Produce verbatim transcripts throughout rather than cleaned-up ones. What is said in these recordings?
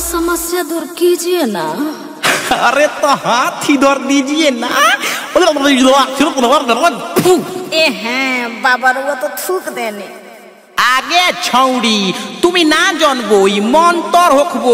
समस्या दूर कीजिए ना। अरे तो हाथ इधर दीजिए ना। ए हैं बाबा वो तो थूक देने आगे छौड़ी तुम्हें ना जानबो मंतर होखबो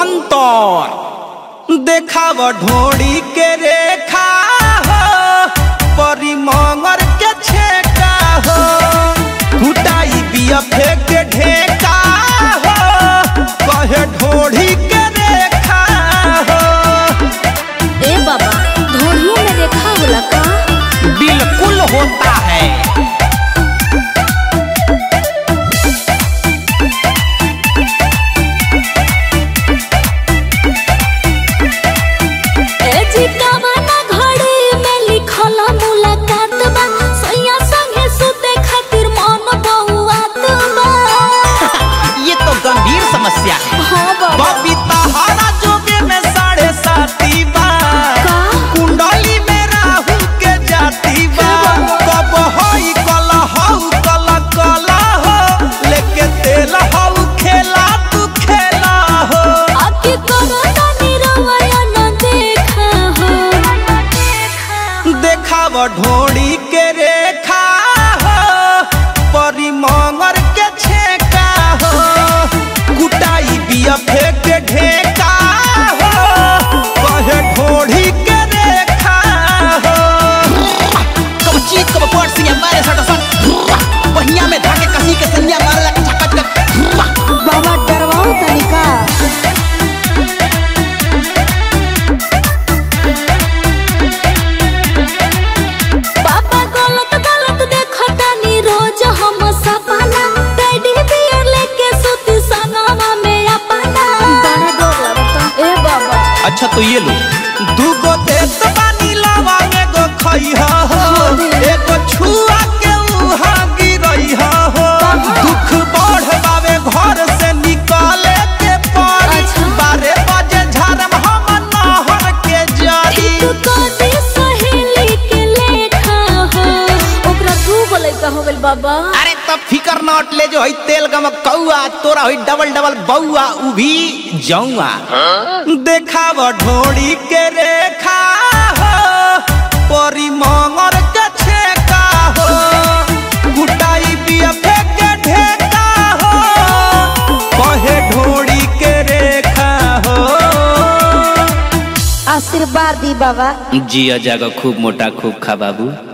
मंतर देखाव ढोड़ी के रेखा हो परी मंगर के छेका हो कुटाई बिया फेंक के ढेका हो कहे ढोड़ी के रेखा हो। ए बाबा ढोड़ियों में रेखा होला का? बिल्कुल होता है। समस्या है बबीता हरा जोगे में साढ़े साती बार कुंडली में राहु के जाती बार कब होई कला हऊ कला कला हो लेके तेल हऊ खेला तू खेला हो आके कोरोना निरवया न देखा हो देखाव ढोड़ी के रेखा हो परी मंगर के छेका हो कुटाई बिया फेंक के ढेका हो कहे ढोड़ी के रेखा हो। कब चीत कब पड़ सिया मारे सट सट पहिया में धाके कसी के सन्या मारे लग चकच चक बाबा डरवाओ तनिका। पापा गलत गलत देखता नी रोज हम सपना टेडी बियर लेके सुती सनावा में अपना दाना डोर लगता। ए बाबा अच्छा तो ये लो दूगो देत पानी लावा एगो खइहा हो एगो छुआ के उहा गिरइहा हो दुख बढ़ बावे घर से निकाले के पड़ी बारह बजे झारम हम नहर के जाई तू कदी सहेली के लेखा हो ओकरा दू बोले का हो गेल बाबा। अरे तब फिकर नट ले जो हई तेल गम कौआ तोरा हई डबल डबल बौआ उ भी जौआ देखाव ढोड़ी के रेखा हो परी मंगर के छेका हो कुटाई बिया फेंक के ढेका हो कहे ढोड़ी के रेखा हो। आशीर्वाद दी बाबा। जिया जागा खूब मोटा खूब खा बाबू।